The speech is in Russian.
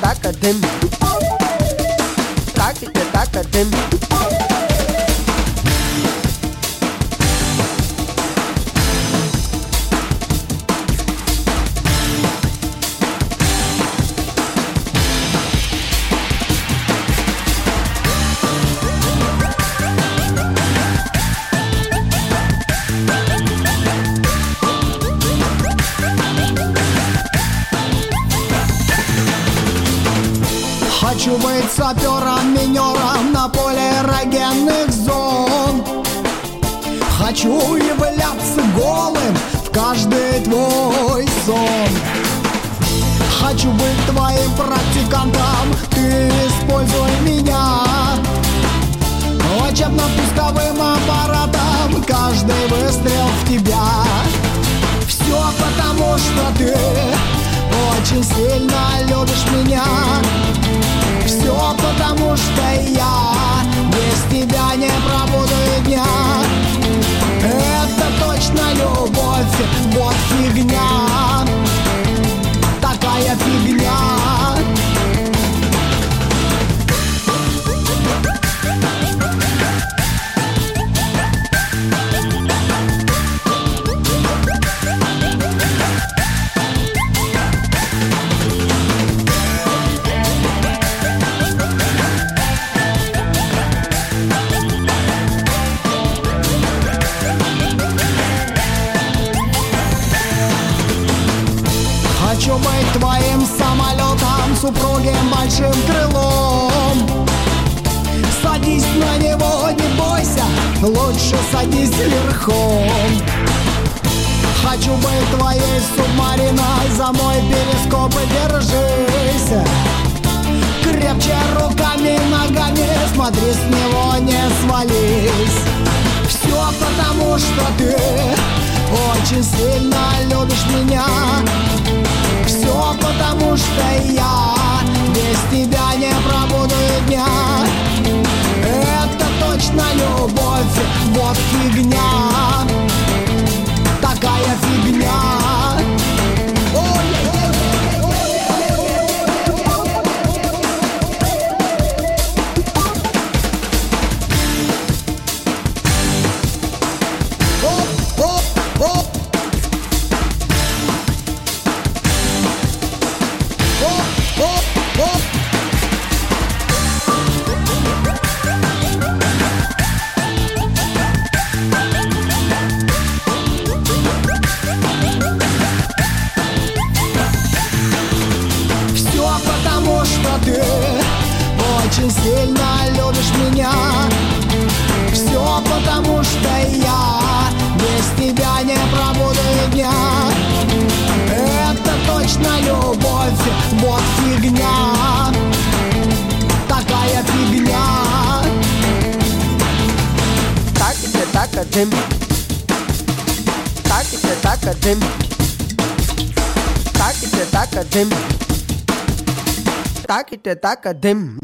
taka dim. Taka dim. Хочу быть сапером, минером на поле эрогенных зон. Хочу являться голым в каждый твой сон. Хочу быть твоим практикантом, ты используй меня учебно-пусковым аппаратом, каждый выстрел в тебя. Все потому, что ты очень сильно любишь меня. Все потому, что я без тебя не пробуду и дня. Это точно любовь, вот фигня, такая фигня. Хочу быть твоим самолетом с упругим большим крылом. Садись на него, не бойся, лучше садись верхом. Хочу быть твоей субмариной, за мой перископ и держись. Крепче руками и ногами, смотри, с него не свались. Все потому, что ты очень сильно любишь меня. Все потому, что я без тебя не пробуду и дня. Это точно любовь, вот фигня, такая фигня. Ты очень сильно любишь меня. Все потому, что я без тебя не пробуду и дня. Это точно любовь, вот фигня, такая фигня. Taka dim. Taka dim. Taka dim. Taka dim.